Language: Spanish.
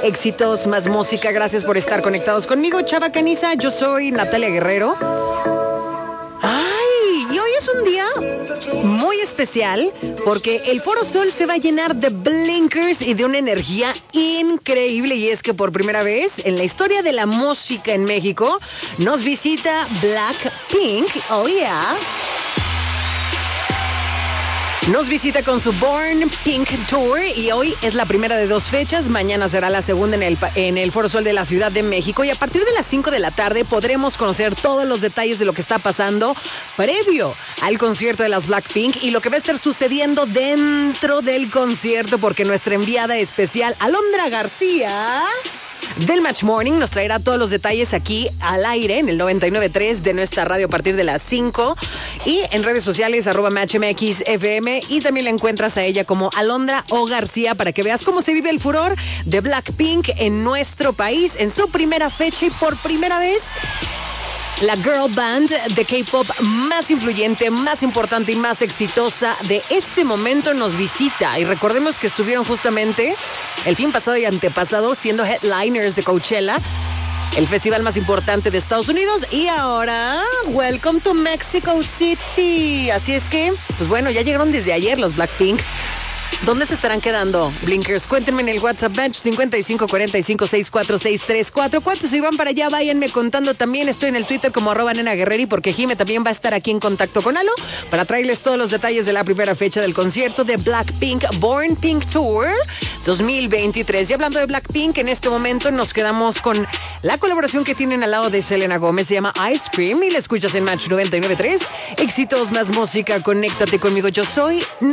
Éxitos, más música. Gracias por estar conectados conmigo, Chava Caniza. Yo soy Natalia Guerrero. ¡Ay! Y hoy es un día muy especial porque el Foro Sol se va a llenar de blinkers y de una energía increíble. Y es que por primera vez en la historia de la música en México nos visita Blackpink. ¡Oh, yeah! Nos visita con su Born Pink Tour y hoy es la primera de 2 fechas. Mañana será la segunda en el Foro Sol de la Ciudad de México. Y a partir de las 5 de la tarde podremos conocer todos los detalles de lo que está pasando previo al concierto de las Blackpink y lo que va a estar sucediendo dentro del concierto, porque nuestra enviada especial, Alondra García, del Match Morning, nos traerá todos los detalles aquí al aire en el 99.3 de nuestra radio a partir de las 5 y en redes sociales @MatchMXFM, y también la encuentras a ella como Alondra O García para que veas cómo se vive el furor de Blackpink en nuestro país en su primera fecha y por primera vez. La girl band de K-pop más influyente, más importante y más exitosa de este momento nos visita. Y recordemos que estuvieron justamente el fin pasado y antepasado siendo headliners de Coachella, el festival más importante de Estados Unidos. Y ahora, welcome to Mexico City. Así es que, pues bueno, ya llegaron desde ayer los Blackpink. ¿Dónde se estarán quedando, blinkers? Cuéntenme en el WhatsApp Match 5545646344. Si van para allá, váyanme contando también. Estoy en el Twitter como @nenaguerreri porque Jime también va a estar aquí en contacto con Alo para traerles todos los detalles de la primera fecha del concierto de Blackpink Born Pink Tour 2023. Y hablando de Blackpink, en este momento nos quedamos con la colaboración que tienen al lado de Selena Gómez. Se llama Ice Cream y la escuchas en Match 99.3. Éxitos, más música, conéctate conmigo. Yo soy